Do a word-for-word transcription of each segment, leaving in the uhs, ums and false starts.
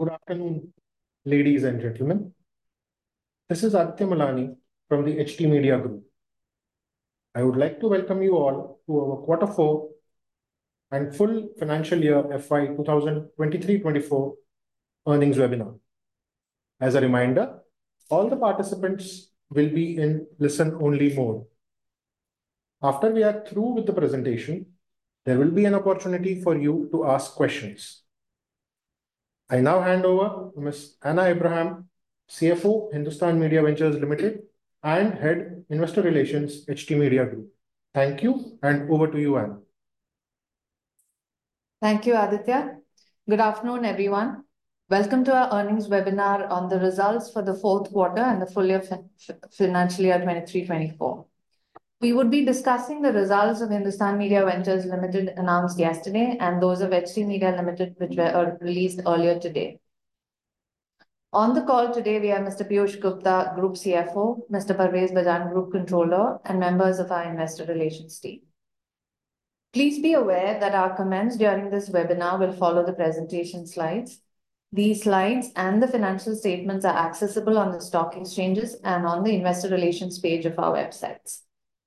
Good afternoon, ladies and gentlemen. This is Aditya Malani from the H T Media Group. I would like to welcome you all to our quarter four and full financial year F Y twenty twenty-three twenty-four earnings webinar. As a reminder, all the participants will be in listen-only mode. After we are through with the presentation, there will be an opportunity for you to ask questions. I now hand over to Miz Anna Abraham, C F O, Hindustan Media Ventures Limited, and Head Investor Relations, H T Media Group. Thank you, and over to you, Anna. Thank you, Aditya. Good afternoon, everyone. Welcome to our earnings webinar on the results for the fourth quarter and the full year financial year twenty-three twenty-four. We would be discussing the results of Hindustan Media Ventures Limited announced yesterday and those of H T Media Limited, which were released earlier today. On the call today, we have Mister Piyush Gupta, Group C F O, Mister Parvez Bajan, Group Controller, and members of our Investor Relations team. Please be aware that our comments during this webinar will follow the presentation slides. These slides and the financial statements are accessible on the stock exchanges and on the Investor Relations page of our websites.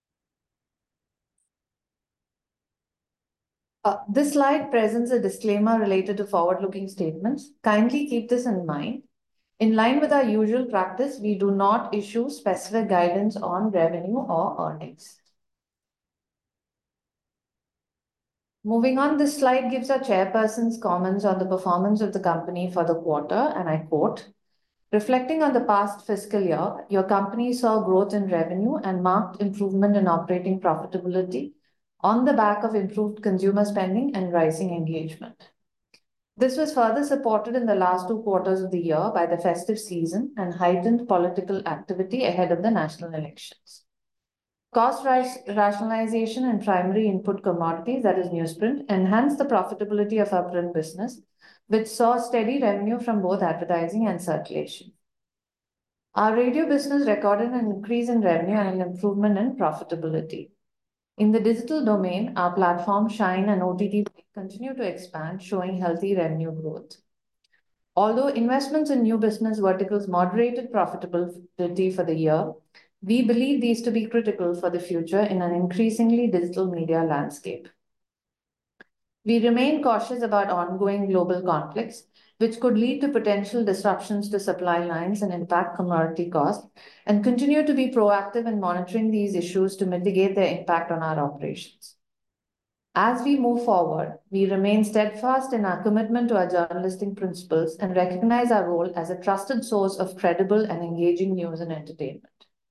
Uh, this slide presents a disclaimer related to forward-looking statements. Kindly keep this in mind. In line with our usual practice, we do not issue specific guidance on revenue or earnings. Moving on, this slide gives our chairperson's comments on the performance of the company for the quarter, and I quote, "Reflecting on the past fiscal year, your company saw growth in revenue and marked improvement in operating profitability on the back of improved consumer spending and rising engagement. This was further supported in the last two quarters of the year by the festive season and heightened political activity ahead of the national elections. Cost rationalization in primary input commodities, that is newsprint, enhanced the profitability of our print business, which saw steady revenue from both advertising and circulation. Our radio business recorded an increase in revenue and an improvement in profitability. In the digital domain, our platform Shine and O T T continue to expand, showing healthy revenue growth. Although investments in new business verticals moderated profitability for the year, we believe these to be critical for the future in an increasingly digital media landscape. We remain cautious about ongoing global conflicts, which could lead to potential disruptions to supply lines and impact commodity costs, and continue to be proactive in monitoring these issues to mitigate their impact on our operations. As we move forward, we remain steadfast in our commitment to our journalistic principles and recognize our role as a trusted source of credible and engaging news and entertainment.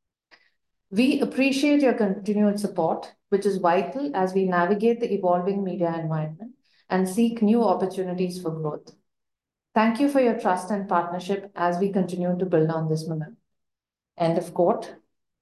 We appreciate your continued support, which is vital as we navigate the evolving media environment and seek new opportunities for growth. Thank you for your trust and partnership as we continue to build on this momentum." End of quote.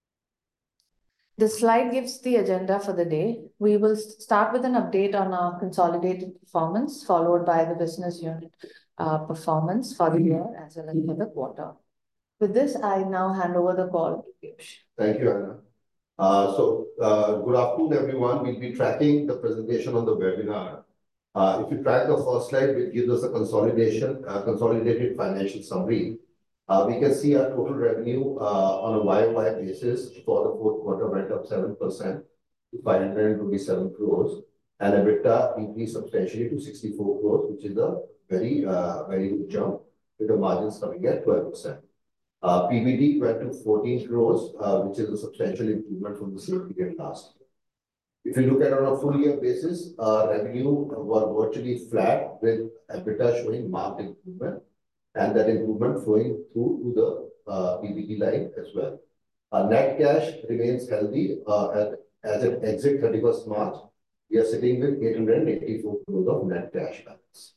This slide gives the agenda for the day. We will start with an update on our consolidated performance, followed by the business unit uh, performance for the year as well as for the quarter. With this, I now hand over the call to Piyush. Thank you, Anna. Uh, so, uh, good afternoon, everyone. We'll be tracking the presentation on the webinar. Uh, if you track the first slide, it gives us a consolidation, uh, consolidated financial summary. Uh, we can see our total revenue uh, on a Y O Y basis for the fourth quarter went up seven percent to five hundred twenty-seven crores, and EBITDA increased substantially to sixty-four crores, which is a very, uh, very good jump, with the margins coming at twelve percent. Uh, P B T went to fourteen crores, uh, which is a substantial improvement from the same period last year. If you look at it on a full year basis, uh, revenue was virtually flat, with EBITDA showing marked improvement, and that improvement flowing through to the uh, P B T line as well. Our net cash remains healthy. Uh, at, as it exit thirty-first March, we are sitting with eight hundred eighty-four crores of net cash balance.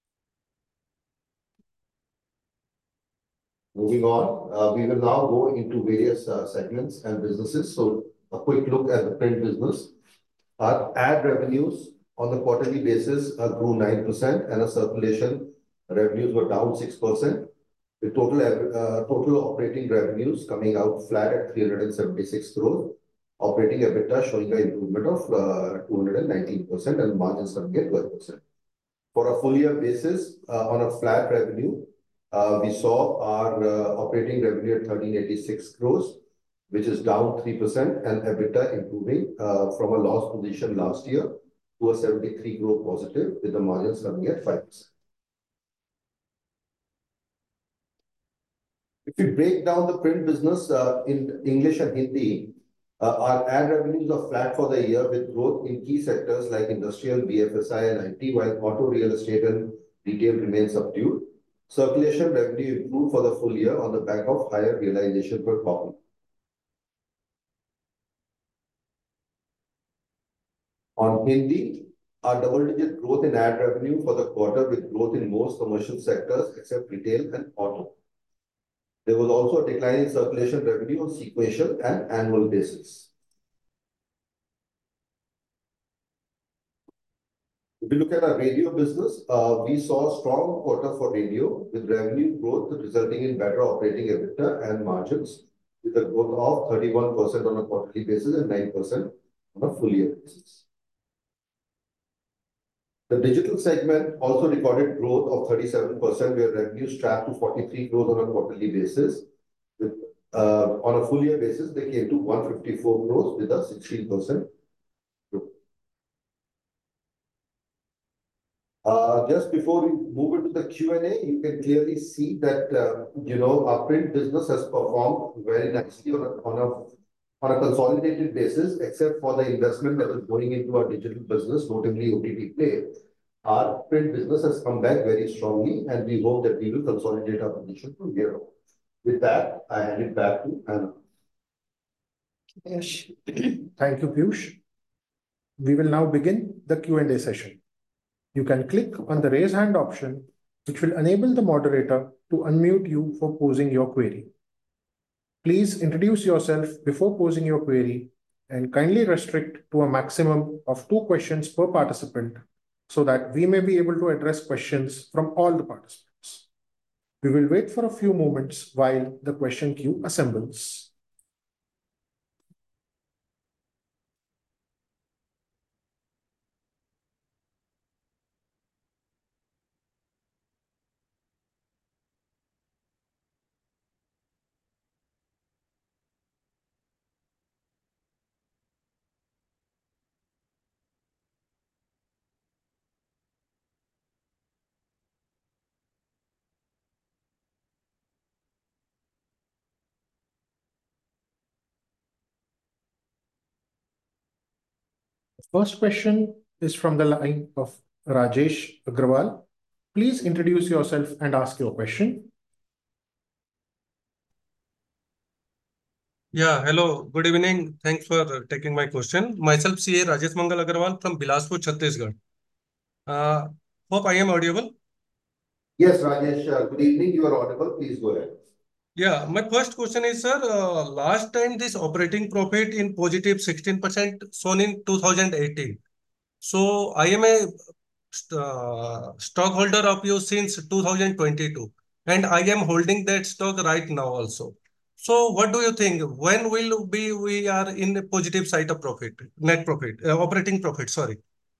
Moving on, uh, we will now go into various uh, segments and businesses. So a quick look at the print business. Our ad revenues on the quarterly basis uh, grew nine percent, and our circulation revenues were down six percent. The total, uh, total operating revenues coming out flat at three hundred seventy-six crores. Operating EBITDA showing an improvement of uh, two hundred nineteen percent and margins coming at twelve percent. For a full year basis, uh, on a flat revenue, uh, we saw our uh, operating revenue at thirteen eighty-six crores, which is down three percent, and EBITDA improving uh, from a loss position last year to a seventy-three crore positive, with the margins coming at five percent. If we break down the print business uh, in English and Hindi, uh, our ad revenues are flat for the year, with growth in key sectors like industrial, B F S I, and I T, while auto, real estate, and retail remain subdued. Circulation revenue improved for the full year on the back of higher realization per copy. On Hindi, our double-digit growth in ad revenue for the quarter, with growth in most commercial sectors except retail and auto. There was also a decline in circulation revenue on sequential and annual basis. If we look at our radio business, uh, we saw a strong quarter for radio, with revenue growth resulting in better operating EBITDA and margins, with a growth of thirty-one percent on a quarterly basis and nine percent on a full year basis. The digital segment also recorded growth of thirty-seven percent, where revenues tracked to forty-three crores on a quarterly basis. With, uh, on a full year basis, they came to one hundred fifty-four crores with a sixteen percent growth. Uh, just before we move into the Q and A, you can clearly see that, uh, you know, our print business has performed very nicely on a, on a on a consolidated basis, except for the investment that is going into our digital business, notably O T T Play. Our print business has come back very strongly, and we hope that we will consolidate our position from here on. With that, I hand it back to Anna. Yes. Thank you, Piyush. We will now begin the Q and A session. You can click on the raise hand option, which will enable the moderator to unmute you for posing your query. Please introduce yourself before posing your query, and kindly restrict to a maximum of two questions per participant, so that we may be able to address questions from all the participants. We will wait for a few moments while the question queue assembles. First question is from the line of Rajesh Agrawal. Please introduce yourself and ask your question. Yeah, hello, good evening. Thanks for taking my question. Myself, C A Rajesh Mangal Agarwal from Bilaspur, Chhattisgarh. Uh, hope I am audible. Yes, Rajesh, uh, good evening. You are audible. Please go ahead. Yeah, my first question is, sir, uh, last time this operating profit in positive sixteen percent shown in two thousand eighteen. So I am a uh, stockholder of you since two thousand twenty-two, and I am holding that stock right now also. So what do you think? When will be we are in the positive side of profit, net profit, uh, operating profit, sorry.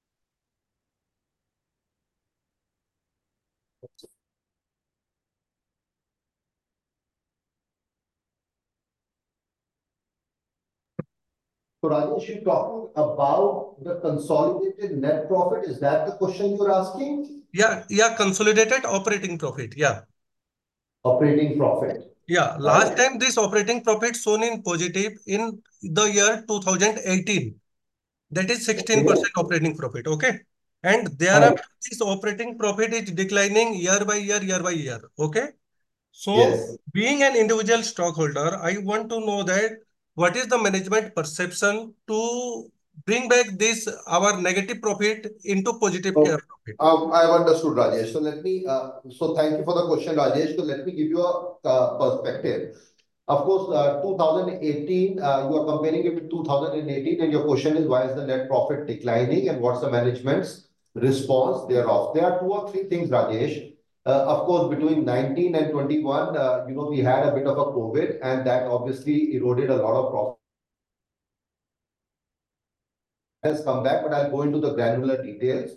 So Rajesh, you're talking about the consolidated net profit. Is that the question you're asking? Yeah, yeah, consolidated operating profit. Yeah. Operating profit. Yeah, last time this operating profit shown in positive in the year two thousand eighteen. That is sixteen percent Okay. operating profit. Okay. And thereafter, this operating profit is declining year by year, year by year. Okay. So, Yes. being an individual stockholder, I want to know that what is the management perception to bring back this our negative profit into positive Oh, profit? um, I have understood, Rajesh. So let me. Uh, so thank you for the question, Rajesh. So let me give you a uh, perspective. Of course, uh, two thousand eighteen, uh, you are comparing it with two thousand eighteen, and your question is, why is the net profit declining, and what's the management's response thereof? There are two or three things, Rajesh. Uh, of course, between nineteen and twenty-one, uh, you know, we had a bit of a COVID, and that obviously eroded a lot of profit. Has come back, but I'll go into the granular details.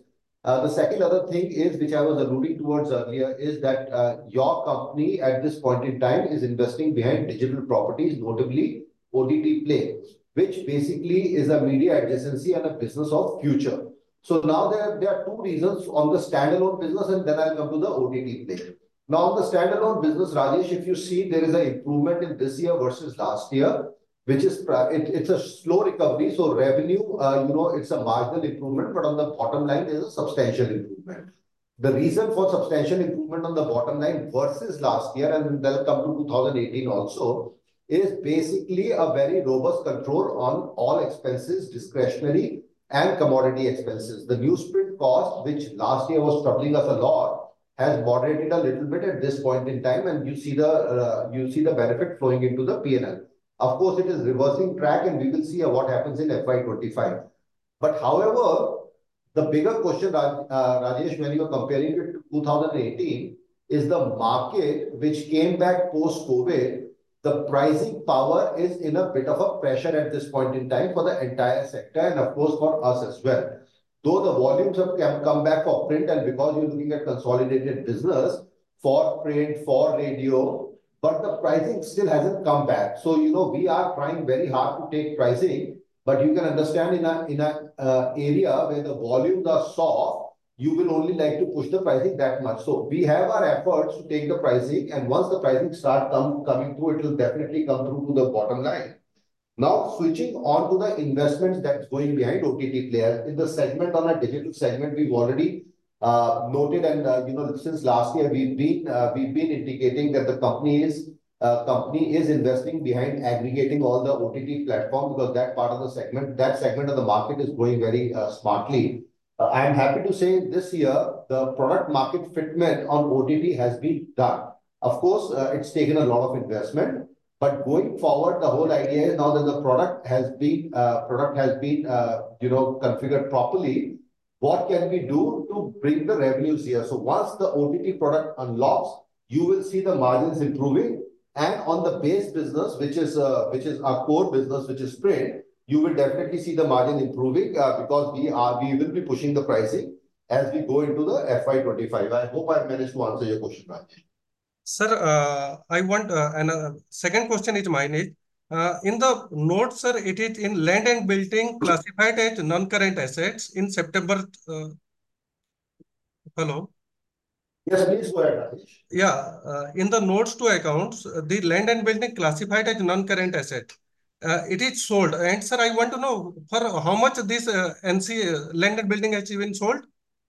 Uh, the second other thing is, which I was alluding towards earlier, is that uh, your company at this point in time is investing behind digital properties, notably O T T Play, which basically is a media adjacency and a business of future. So now there, there are two reasons on the standalone business, and then I'll come to the O T T Play. Now, on the standalone business, Rajesh, if you see, there is an improvement in this year versus last year, which is it, it's a slow recovery. So revenue, uh, you know, it's a marginal improvement, but on the bottom line, there's a substantial improvement. The reason for substantial improvement on the bottom line versus last year, and they'll come to two thousand eighteen also, is basically a very robust control on all expenses, discretionary and commodity expenses. The newsprint cost, which last year was troubling us a lot, has moderated a little bit at this point in time, and you see the uh, you see the benefit flowing into the P and L. Of course, it is reversing track, and we will see what happens in F Y twenty-five. But however, the bigger question, Raj, uh, Rajesh, when you are comparing it to two thousand eighteen, is the market which came back post-COVID. The pricing power is in a bit of a pressure at this point in time for the entire sector, and of course for us as well. Though the volumes have come back for print, and because you're looking at consolidated business for print, for radio, but the pricing still hasn't come back. So, you know, we are trying very hard to take pricing, but you can understand in a in a uh, area where the volumes are soft, you will only like to push the pricing that much. So we have our efforts to take the pricing, and once the pricing start come, coming through, it will definitely come through to the bottom line. Now, switching on to the investments that's going behind O T T players. In the segment, on a digital segment, we've already uh, noted, and uh, you know, since last year, we've been uh, we've been indicating that the company is uh, company is investing behind aggregating all the O T T platforms, because that part of the segment, that segment of the market is growing very uh, smartly. Uh, I am happy to say this year, the product market fitment on O T T has been done. Of course, uh, it's taken a lot of investment. But going forward, the whole idea is now that the product has been uh, product has been uh, you know configured properly. What can we do to bring the revenues here? So once the O T T product unlocks, you will see the margins improving, and on the base business, which is uh, which is our core business, which is print, you will definitely see the margin improving uh, because we are we will be pushing the pricing as we go into the F Y twenty-five. I hope I managed to answer your question, Rajesh. Sir, uh, I want uh, and uh, second question is mine is uh, in the note, sir, it is in land and building classified as non-current assets in September. Uh, hello. Yes, please go ahead, Rajesh. Yeah, uh, in the notes to accounts, uh, the land and building classified as non-current asset. Uh, it is sold, and sir, I want to know for how much this uh, N C uh, land and building has been sold.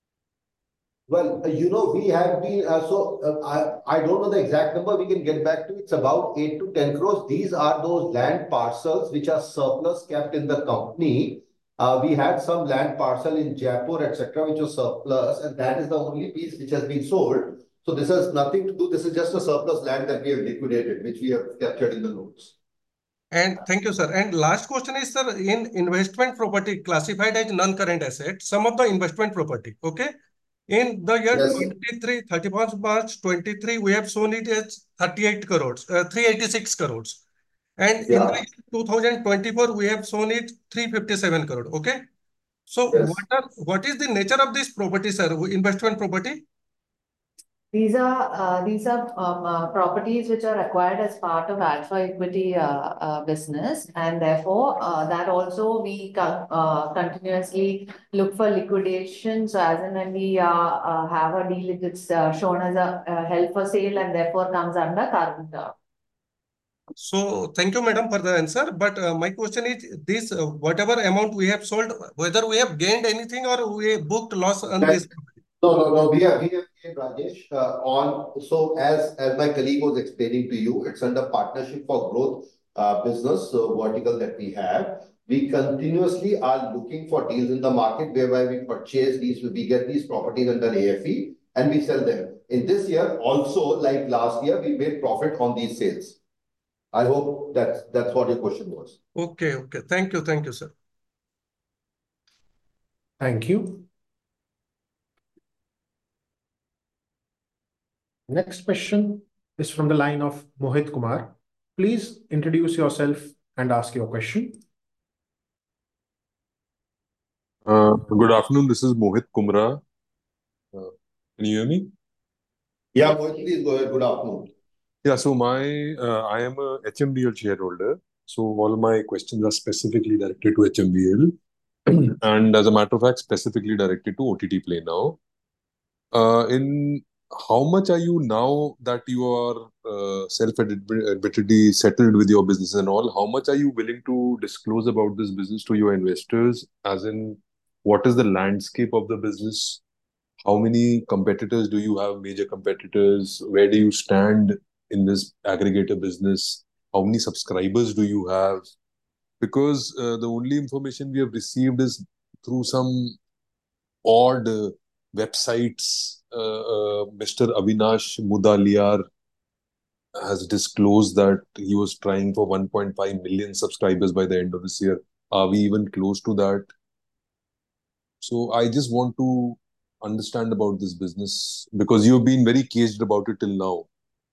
Well, uh, you know, we have been, uh, so uh, I, I don't know the exact number, we can get back to. It's about eight to ten crores. These are those land parcels which are surplus kept in the company. Uh, we had some land parcel in Jaipur, et cetera, which was surplus, and that is the only piece which has been sold. So this has nothing to do, this is just a surplus land that we have liquidated, which we have captured in the notes. And thank you, sir. And last question is, sir, in investment property classified as non-current asset, some of the investment property, okay? In the year Yes. twenty-three, thirty-first March twenty-three, we have shown it as thirty-eight crores, uh, three eighty-six crores. And Yeah. in the two thousand twenty-four, we have shown it three fifty-seven crore, okay? So Yes. what are what is the nature of this property, sir, investment property? These are uh, these are um, uh, properties which are acquired as part of Alpha Equity uh, uh, business, and therefore uh, that also we co uh, continuously look for liquidation. So as and when we uh, uh, have a deal, it's uh, shown as a uh, held for sale, and therefore comes under current. Uh, So thank you, madam, for the answer. But uh, my question is this: uh, whatever amount we have sold, whether we have gained anything or we booked loss on this. No, no, no. We have, we have gained, Rajesh, uh, on. So as as my colleague was explaining to you, it's under Partnership for Growth uh, business uh, vertical that we have. We continuously are looking for deals in the market whereby we purchase these, we get these properties under A F E and we sell them. In this year, also like last year, we made profit on these sales. I hope that's that's what your question was. Okay, okay. Thank you, thank you, sir. Thank you. Next question is from the line of Mohit Kumar. Please introduce yourself and ask your question. Uh, good afternoon. This is Mohit Kumra Can you hear me? Yeah, Mohit, please go ahead. Good afternoon. Yeah, so my uh, I am a H M B L shareholder. So all my questions are specifically directed to H M B L, and as a matter of fact, specifically directed to O T T Play now. Uh, in how much are you now that you are uh, self-admittedly settled with your business and all? How much are you willing to disclose about this business to your investors? As in, what is the landscape of the business? How many competitors do you have, major competitors? Where do you stand in this aggregator business? How many subscribers do you have? Because uh, the only information we have received is through some odd uh, websites. Uh, uh, Mister Avinash Mudaliar has disclosed that he was trying for one point five million subscribers by the end of this year. Are we even close to that? So I just want to understand about this business because you've been very caged about it till now.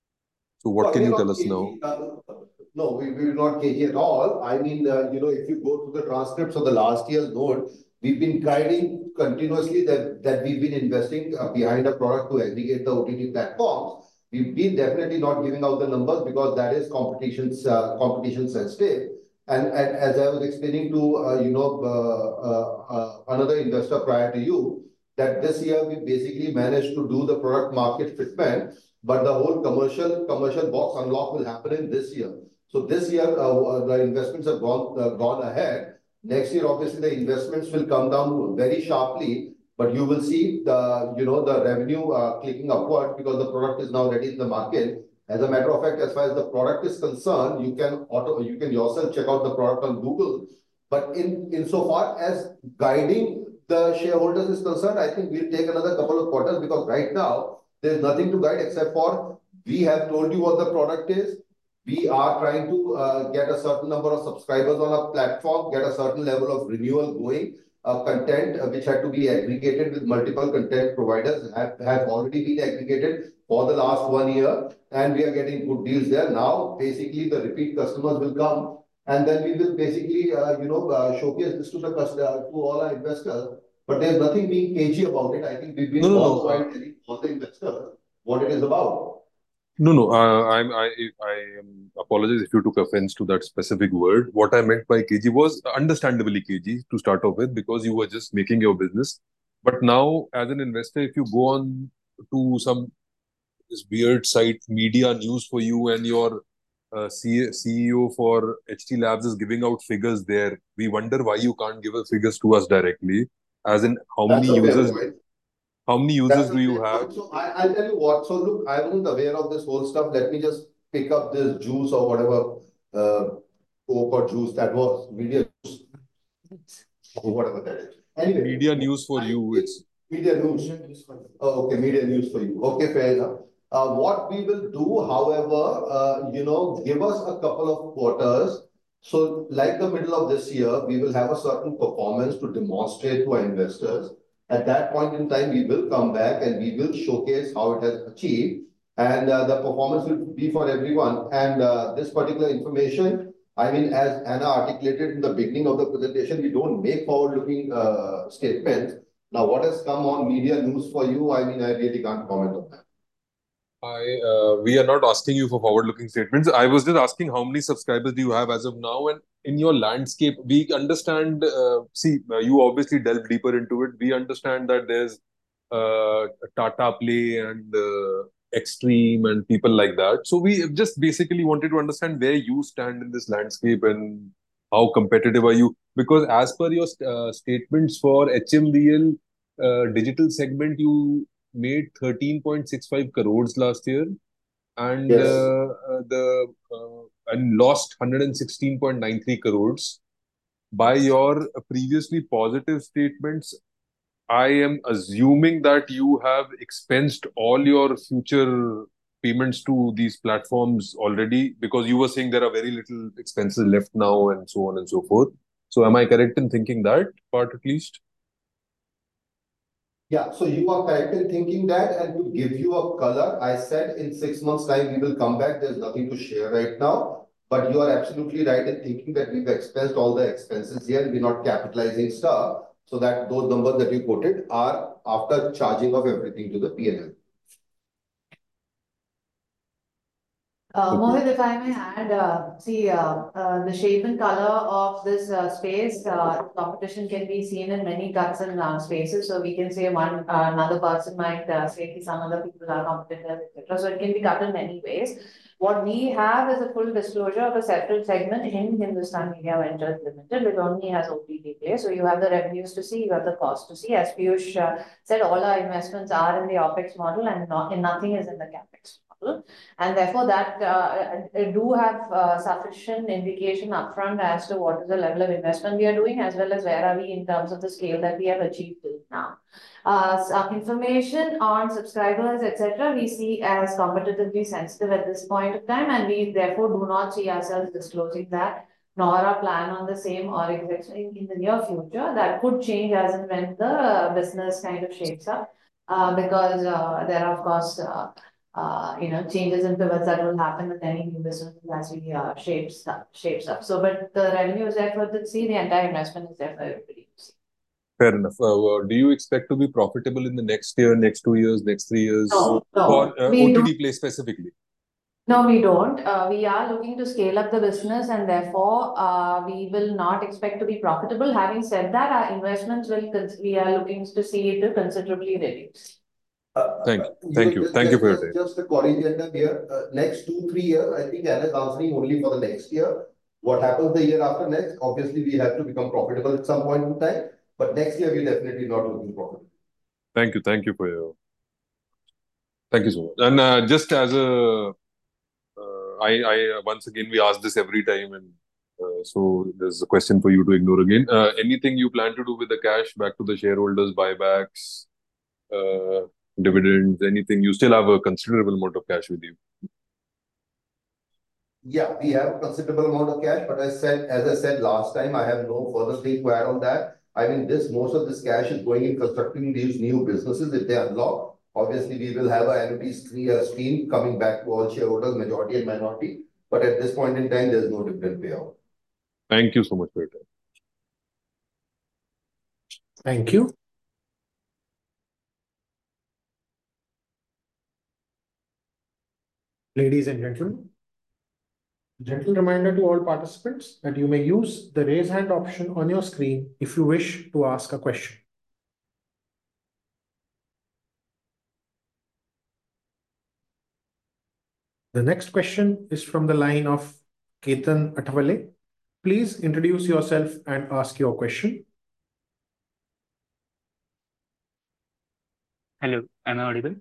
So what No, can we are you not tell us now? cagey. Uh, no, we, we will not cagey at all. I mean, uh, you know, if you go to the transcripts of the last year's note, we've been guiding continuously that, that we've been investing uh, behind a product to aggregate the O T T platforms. We've been definitely not giving out the numbers because that is competition's uh, competition sensitive. And, and as I was explaining to uh, you know uh, uh, uh, another investor prior to you, that this year we basically managed to do the product market fitment, but the whole commercial commercial box unlock will happen in this year. So this year, uh, the investments have gone uh, gone ahead. Next year, obviously, the investments will come down very sharply, but you will see the you know the revenue uh, clicking upward because the product is now ready in the market. As a matter of fact, as far as the product is concerned, you can auto you can yourself check out the product on Google. But in insofar as guiding the shareholders is concerned, I think we'll take another couple of quarters because right now there's nothing to guide except for we have told you what the product is. We are trying to uh, get a certain number of subscribers on a platform, get a certain level of renewal going. Uh, content uh, which had to be aggregated with multiple content providers have, have already been aggregated for the last one year, and we are getting good deals there. Now, basically, the repeat customers will come, and then we will basically, uh, you know, uh, showcase this to the customer, to all our investors. But there's nothing being cagey about it. I think we've been No, no, all no. the while Uh, telling all the investors what it is about. no, no. Uh, I'm, I, I am apologize if you took offense to that specific word. What I meant by K G was understandably K G to start off with because you were just making your business. But now, as an investor, if you go on to some this weird site, Media News for You, and your uh, C- CEO for H T Labs is giving out figures there, we wonder why you can't give us figures to us directly. As in, how That's many a fair users? point. How many That's users a do you fair have? point. So I, I'll tell you what. So look, I wasn't aware of this whole stuff. Let me just pick up this juice or whatever, uh, Coke or juice that was media juice or whatever that is. Anyway, Media News for I You. think It's media news. Oh, okay, media news for you. Okay, fair enough. Uh, what we will do, however, uh, you know, give us a couple of quarters. So, like the middle of this year, we will have a certain performance to demonstrate to our investors. At that point in time, we will come back and we will showcase how it has achieved. And uh, the performance will be for everyone. And uh, this particular information, I mean, as Anna articulated in the beginning of the presentation, we don't make forward-looking uh, statements. Now, what has come on media news for you? I mean, I really can't comment on that. I uh, we are not asking you for forward-looking statements. I was just asking how many subscribers do you have as of now, and in your landscape, we understand. Uh, see, uh, you obviously delve deeper into it. We understand that there's uh, Tata Play and uh, Extreme and people like that. So we just basically wanted to understand where you stand in this landscape and how competitive are you? Because as per your uh, statements for H M B L uh, digital segment, you made thirteen point six five crores last year and Yes. uh, uh, the uh, and lost one hundred sixteen point nine three crores. By your previously positive statements, I am assuming that you have expensed all your future payments to these platforms already because you were saying there are very little expenses left now and so on and so forth. So am I correct in thinking that part at least? Yeah, so you are correct in thinking that, and to give you a color, I said in six months' time we will come back. There's nothing to share right now, but you are absolutely right in thinking that we've expensed all the expenses here and we're not capitalizing stuff. So that those numbers that you quoted are after charging of everything to the P and L. Uh, Mohit, if I may add, uh, see, uh, uh, the shape and color of this uh, space, uh, competition can be seen in many cuts and uh, spaces. So we can say one, uh, another person might uh, say that some other people are competitors, et cetera. So it can be cut in many ways. What we have is a full disclosure of a separate segment in Hindustan Media Ventures Limited, which only has O T T play. So you have the revenues to see, you have the cost to see. As Piyush uh, said, all our investments are in the OPEX model and not, and nothing is in the CAPEX model. And therefore that uh, I do have uh, sufficient indication upfront as to what is the level of investment we are doing, as well as where are we in terms of the scale that we have achieved till now. Uh, some information on subscribers, et cetera, we see as competitively sensitive at this point of time, and we therefore do not see ourselves disclosing that, nor our plan on the same or exactly in, in the near future. That could change as and when the business kind of shapes up, uh, because uh, there are, of course, uh, uh, you know, changes and pivots that will happen with any new business as we uh, shapes up, shapes up. So, but the revenue is there for the see, the entire investment is there for everybody to see. Fair enough. Uh, do you expect to be profitable in the next year, next two years, next three years No, no, for uh, we O T don't. T play specifically? No, we don't. Uh, we are looking to scale up the business, and therefore uh, we will not expect to be profitable. Having said that, our investments will, we are looking to see it to considerably reduce. Uh, Thank you. you Thank know, you. just, Thank you for your just, time. just a corrigenda here. Uh, next two, three years, I think Anna is answering only for the next year. What happens the year after next? Obviously, we have to become profitable at some point in time. But next year, we're definitely not looking profitable. Thank you. Thank you for your. Thank you so much. And uh, just as a, uh, I, I once again we ask this every time, and uh, so there's a question for you to ignore again. Uh, anything you plan to do with the cash back to the shareholders, buybacks, uh, dividends, anything? You still have a considerable amount of cash with you. Yeah, we have a considerable amount of cash, but I said, as I said last time, I have no further thing to add on that. I mean, this most of this cash is going in constructing these new businesses if they unlock. Obviously, we will have an annuity stream coming back to all shareholders, majority and minority. But at this point in time, there's no dividend payout. Thank you so much for your time. Thank you. Ladies and gentlemen, gentle reminder to all participants that you may use the raise hand option on your screen if you wish to ask a question. The next question is from the line of Ketan Athawale. Please introduce yourself and ask your question. Hello, am I audible?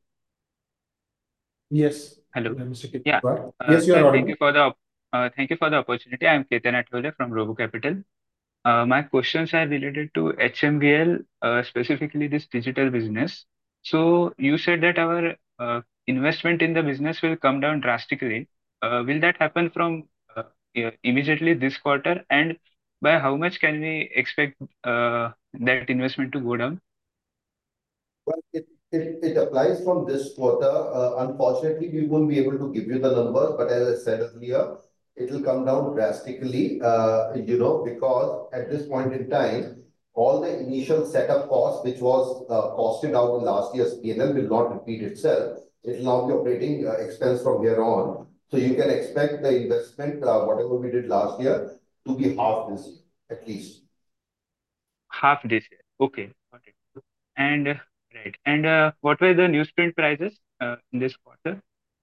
Yes. Hello. Mister Ketan, Yeah. you are. Uh, Yes, you are sir, thank you audible. for the uh, thank you for the opportunity. I am Ketan Athawale from Robo Capital. Uh, my questions are related to H M V L, uh, specifically this digital business. So you said that our uh, investment in the business will come down drastically. Uh, will that happen from uh, yeah, immediately this quarter? And by how much can we expect uh, that investment to go down? Well, it, it, it applies from this quarter. Uh, unfortunately, we won't be able to give you the numbers, but as I said earlier, it will come down drastically, uh, you know, because at this point in time, all the initial setup cost, which was uh, costed out in last year's P and L, will not repeat itself. It will now be operating uh, expense from here on. So you can expect the investment, uh, whatever we did last year, to be half this year, at least. Half this year. Okay, got it. And uh, right. And uh, what were the newsprint prices uh, in this quarter?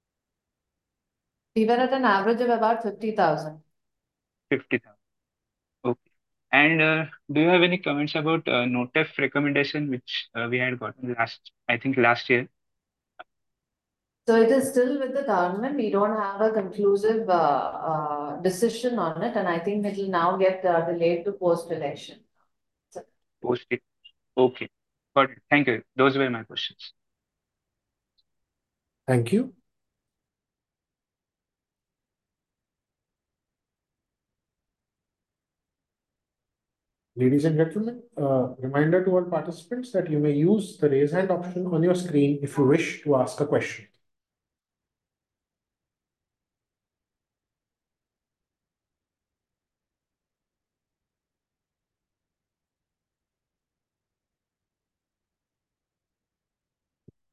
We were at an average of about fifty thousand. fifty thousand. Okay. And uh, do you have any comments about uh, NOTEF recommendation, which uh, we had gotten last, I think last year? So it is still with the government. We don't have a conclusive uh, uh, decision on it, and I think it will now get uh, delayed to post-election. So, Post it. Okay. Got it. Thank you. Those were my questions. Thank you. Ladies and gentlemen, uh, reminder to all participants that you may use the raise hand option on your screen if you wish to ask a question.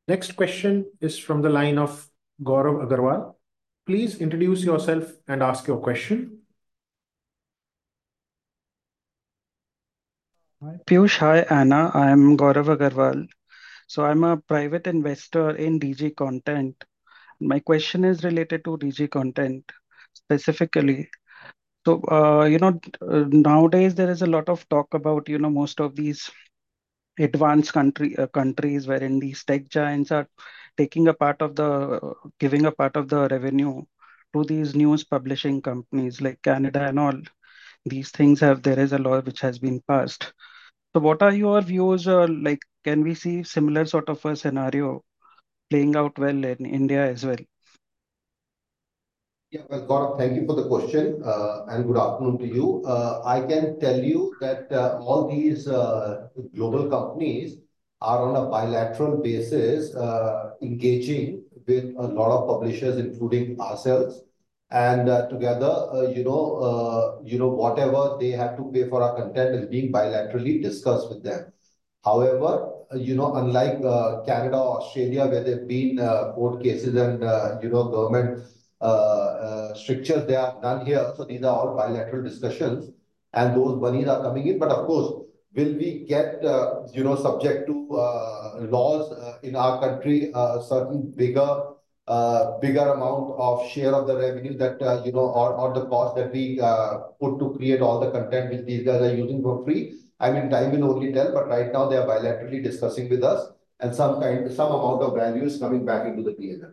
Next question is from the line of Gaurav Agarwal. Please introduce yourself and ask your question. Hi Piyush, hi Anna. I'm Gaurav Agarwal. So I'm a private investor in D G Content. My question is related to D G Content specifically. So, uh, you know, uh, nowadays there is a lot of talk about, you know, most of these advanced country uh, countries wherein these tech giants are taking a part of the uh, giving a part of the revenue to these news publishing companies like Canada and all. These things have there is a law which has been passed. So what are your views? Uh, like, can we see similar sort of a scenario playing out well in India as well? Yeah, well, Gaurav, thank you for the question, uh, and good afternoon to you. Uh, I can tell you that uh, all these uh, global companies are on a bilateral basis uh, engaging with a lot of publishers, including ourselves. And uh, together, uh, you know, uh, you know, whatever they have to pay for our content is being bilaterally discussed with them. However, uh, you know, unlike uh, Canada or Australia, where there have been uh, court cases and, uh, you know, government uh, uh, strictures, they are done here. So these are all bilateral discussions and those monies are coming in. But of course, will we get, uh, you know, subject to uh, laws uh, in our country, a certain bigger uh, bigger amount of share of the revenue that, uh, you know, or, or the cost that we uh, put to create all the content which these guys are using for free? I mean, time will only tell, but right now they are bilaterally discussing with us and some kind, some amount of value is coming back into the P and L.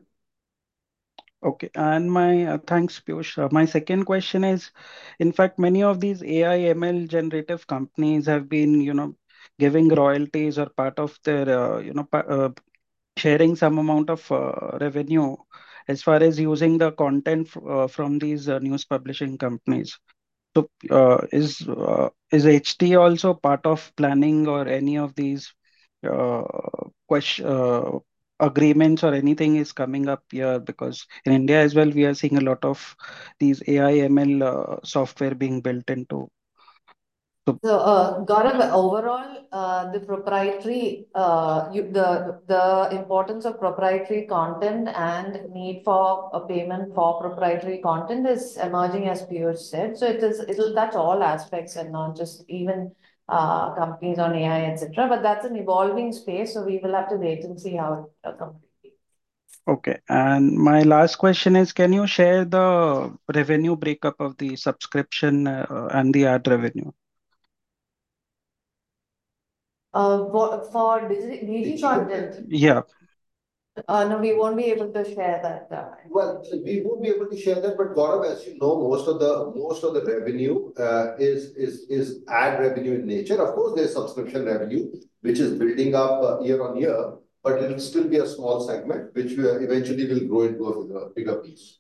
Okay, and my uh, thanks, Piyush. Uh, my second question is, in fact, many of these A I M L generative companies have been, you know, giving royalties or part of their, uh, you know, pa- uh, sharing some amount of uh, revenue as far as using the content f- uh, from these uh, news publishing companies. So, uh, is uh, is H T also part of planning or any of these uh, question uh, agreements or anything is coming up here? Because in India as well, we are seeing a lot of these A I M L uh, software being built into. So, So, uh, Gaurav, overall, uh, the proprietary, uh, you, the the importance of proprietary content and need for a payment for proprietary content is emerging, as Piyush said. So it is it'll touch all aspects and not just even uh, companies on A I, et cetera. But that's an evolving space, so we will have to wait and see how it uh, completely. okay. And my last question is, can you share the revenue breakup of the subscription uh, and the ad revenue? Uh, for, for digi digi content, Yeah. uh, no, we won't be able to share that. Uh, Well, we won't be able to share that, but Gaurav, as you know, most of the most of the revenue uh, is is is ad revenue in nature. Of course, there's subscription revenue which is building up uh, year on year, but it'll still be a small segment which we eventually will grow into a bigger, bigger piece.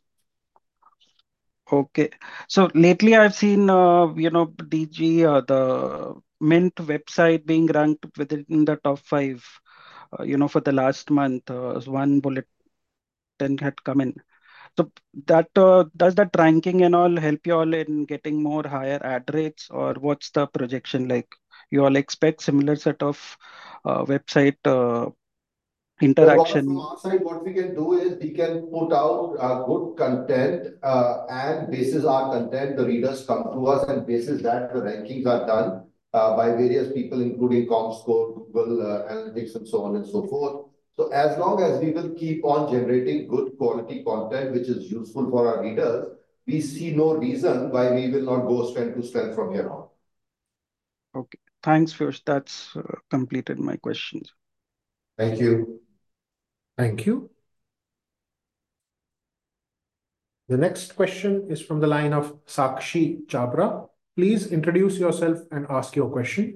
Okay. So lately I've seen, uh, you know, D G, uh, the Mint website being ranked within the top five, uh, you know, for the last month. Uh, one bulletin had come in. So that, uh, does that ranking and all help you all in getting more higher ad rates, or what's the projection like? You all expect similar set of uh, website uh, Well, Gaurav, from interaction? our side, what we can do is we can put out uh, good content, uh, and basis our content, the readers come to us, and basis that the rankings are done uh, by various people, including Comscore, Google uh, Analytics, and so on and so forth. So as long as we will keep on generating good quality content, which is useful for our readers, we see no reason why we will not go strength to strength from here on. Okay. Thanks, Piyush. That's uh, completed my questions. Thank you. Thank you. The next question is from the line of Sakshi Chabra. Please introduce yourself and ask your question.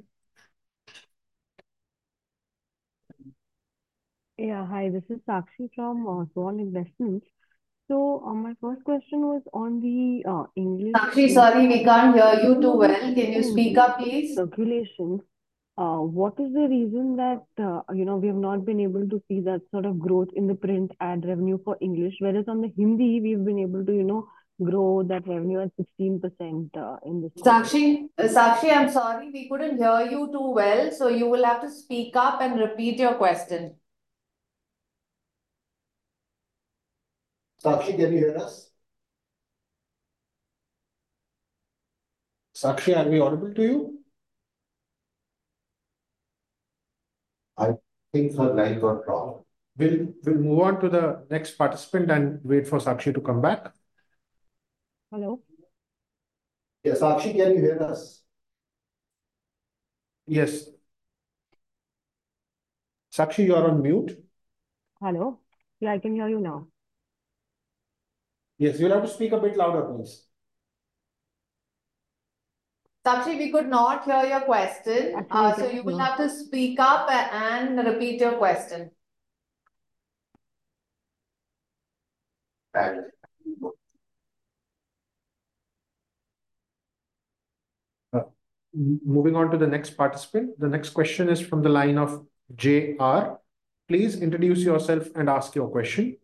Yeah, hi, this is Sakshi from uh, Swan Investments. So, uh, my first question was on the uh, English Sakshi, sorry, we can't hear you too on well. the Can you speak H M V up, please? regulations. Uh, what is the reason that uh, you know we have not been able to see that sort of growth in the print ad revenue for English, whereas on the Hindi we've been able to you know grow that revenue at sixteen percent uh, in this quarter. Sakshi, uh, Sakshi, I'm sorry, we couldn't hear you too well, so you will have to speak up and repeat your question. Sakshi, can you hear us? Sakshi, are we audible to you? I think her line got dropped. We'll, we'll move on to the next participant and wait for Sakshi to come back. Hello. Yeah, Sakshi, can you hear us? Yes. Sakshi, you are on mute. Hello. Yeah, I can hear you now. Yes, you'll have to speak a bit louder, please. Sakshi, we could not hear your question. Actually, Uh, I so can you will hear. have to speak up a- and repeat your question. And Uh, m- moving on to the next participant. The next question is from the line of J R. Please introduce yourself and ask your question.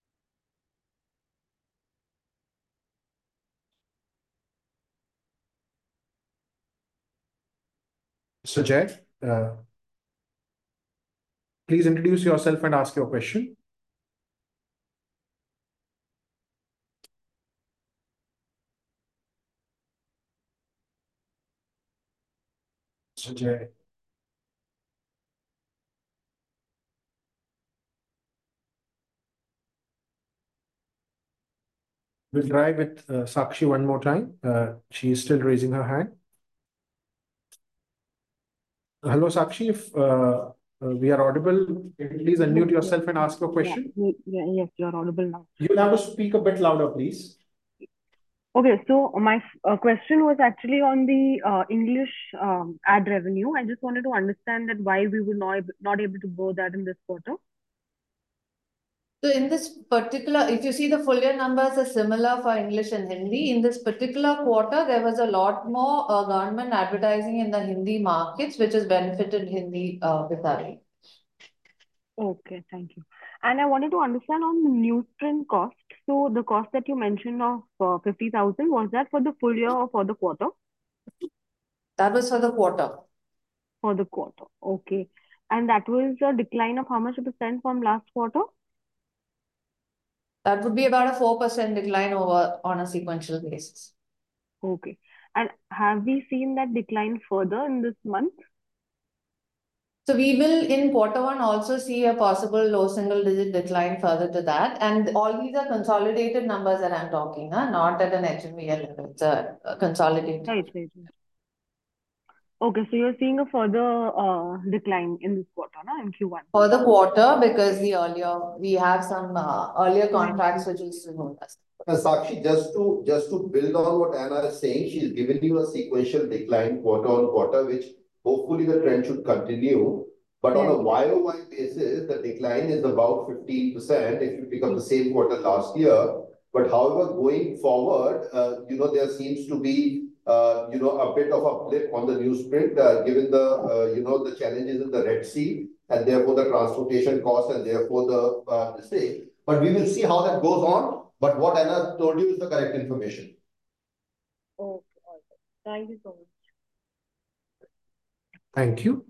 Mister Jay, uh, please introduce yourself and ask your question. Mister Jay. We'll try with uh, Sakshi one more time. Uh, she is still raising her hand. Hello, Sakshi. If uh, uh, we are audible, please unmute Yes, yes. yourself and ask your Yeah, question. y- yeah, yes, you're audible now. You'll have to speak a bit louder, please. Okay, so my uh, question was actually on the uh, English um, ad revenue. I just wanted to understand that why we were not, not able to grow that in this quarter. So in this particular, if you see the full year numbers are similar for English and Hindi. In this particular quarter, there was a lot more uh, government advertising in the Hindi markets, which has benefited Hindi uh, vis-a-vis. Okay, thank you. And I wanted to understand on the newsprint cost. So the cost that you mentioned of uh, fifty thousand, was that for the full year or for the quarter? That was for the quarter. For the quarter. Okay. And that was a decline of how much percent from last quarter? That would be about a four percent decline over on a sequential basis. Okay. And have we seen that decline further in this month? So we will in quarter one also see a possible low single digit decline further to that. And all these are consolidated numbers that I'm talking, huh? Not at an H M V L level. It's a, a consolidated. Right, right, right. Okay, so you're seeing a further uh, decline in this quarter, no, in Q one. For the quarter, because the earlier, we have some uh, earlier contracts which will still hold us. Uh, Sakshi, just to just to build on what Anna is saying, she's given you a sequential decline quarter on quarter, which hopefully the trend should continue. But on a Right. Y O Y basis, the decline is about fifteen percent if you pick up the same quarter last year. But however, going forward, uh, you know, there seems to be, uh, you know, a bit of a blip on the newsprint, uh, given the, uh, you know, the challenges in the Red Sea, and therefore the transportation cost, and therefore the uh, mistake. But we will see how that goes on. But what Anna told you is the correct information. Okay, all right. Thank you so much. Thank you.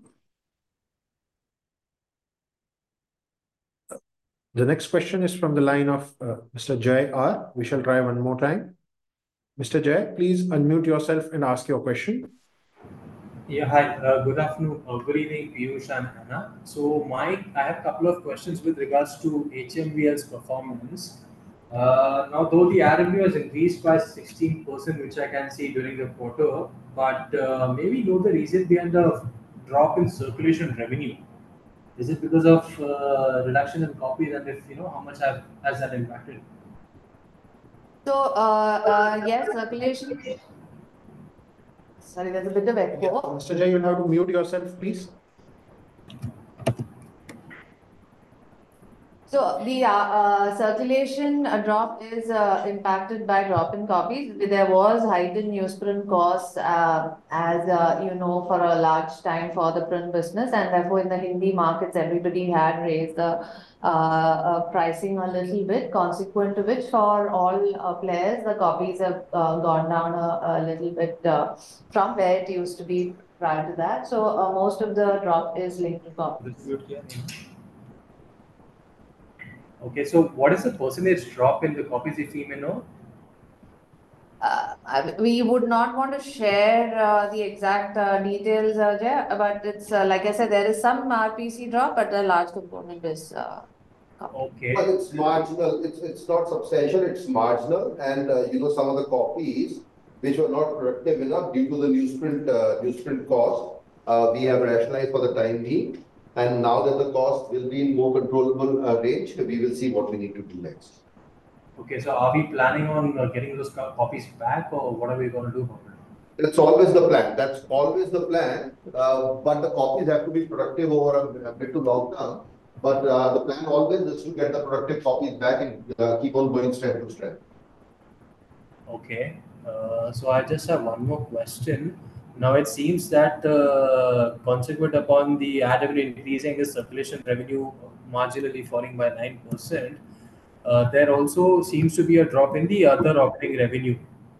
The next question is from the line of uh, Mister Jay R. We shall try one more time. Mister Jay, please unmute yourself and ask your question. Yeah, hi. Uh, good afternoon. Uh, good evening, Piyush and Anna. So, Mike, I have a couple of questions with regards to H M V L's performance. Uh, now, though the R M V has increased by sixteen percent, which I can see during the quarter, but uh, maybe know the reason behind the drop in circulation revenue. Is it because of uh, reduction in copies, and if you know how much have, has that impacted? So, uh, uh, yes, circulation. Sorry, there's a bit of echo. Yeah. Mister Jay, you'll have to mute yourself, please. So the uh, uh, circulation uh, drop is uh, impacted by drop in copies. There was heightened newsprint costs uh, as uh, you know for a large time for the print business, and therefore in the Hindi markets everybody had raised the uh, uh, pricing a little bit. Consequent to which, for all uh, players, the copies have uh, gone down a, a little bit uh, from where it used to be prior to that. So uh, most of the drop is linked to copies. Okay, so what is the percentage drop in the copies, if you may know? Uh, I- we would not want to share uh, the exact uh, details, Ajay, but it's uh, like I said, there is some R P C drop, but a large component is uh, copied. Okay. But it's marginal. It's it's not substantial. It's marginal, and uh, you know some of the copies which were not productive enough due to the newsprint uh, newsprint cost, uh, we have rationalized for the time being. And now that the cost will be in more controllable uh, range, we will see what we need to do next. Okay, so are we planning on uh, getting those co- copies back, or what are we going to do about it? That's always the plan. That's always the plan. Uh, but the copies have to be productive over a, a mid to long term. But uh, the plan always is to get the productive copies back and uh, keep on going strength to strength. Okay, uh, so I just have one more question. Now it seems that uh, consequent upon the ad revenue increasing, the circulation revenue marginally falling by nine percent, uh, there also seems to be a drop in the other operating revenue,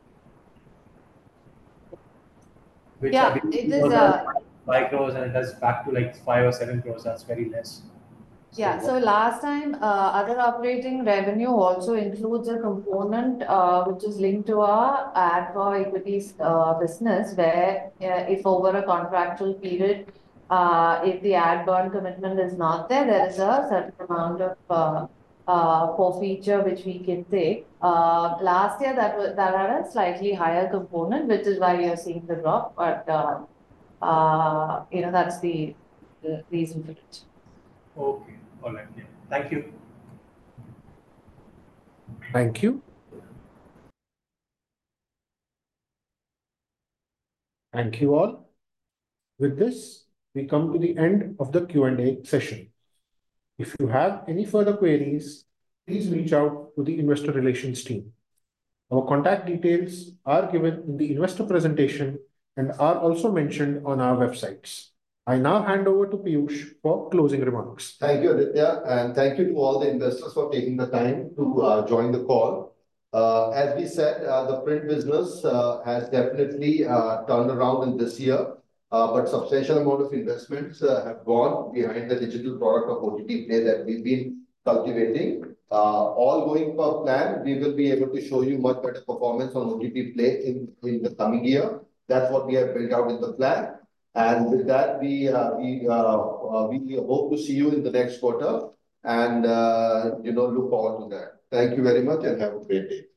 which I Yeah, believe it is was uh, around five crores and it has back to like five or seven crores. That's very less. yeah. So, So last time, uh, other operating revenue also includes a component uh, which is linked to our ad for equities uh, business, where uh, if over a contractual period, uh, if the ad burn commitment is not there, there is a certain amount of uh, uh, forfeiture which we can take. Uh, last year that was that had a slightly higher component, which is why you're seeing the drop. But uh, uh, you know that's the, the reason for it. okay, all right, yeah. Thank you. Thank you. Thank you all. With this, we come to the end of the Q and A session. If you have any further queries, please reach out to the investor relations team. Our contact details are given in the investor presentation and are also mentioned on our websites. I now hand over to Piyush for closing remarks. Thank you, Aditya, and thank you to all the investors for taking the time to uh, join the call. Uh, as we said, uh, the print business uh, has definitely uh, turned around in this year, uh, but substantial amount of investments uh, have gone behind the digital product of O T T Play that we've been cultivating. Uh, all going per plan, we will be able to show you much better performance on O T T Play in, in the coming year. That's what we have built out in the plan. And with that, we uh, we uh, uh, we hope to see you in the next quarter, and uh, you know look forward to that. Thank you very much, and have a great day.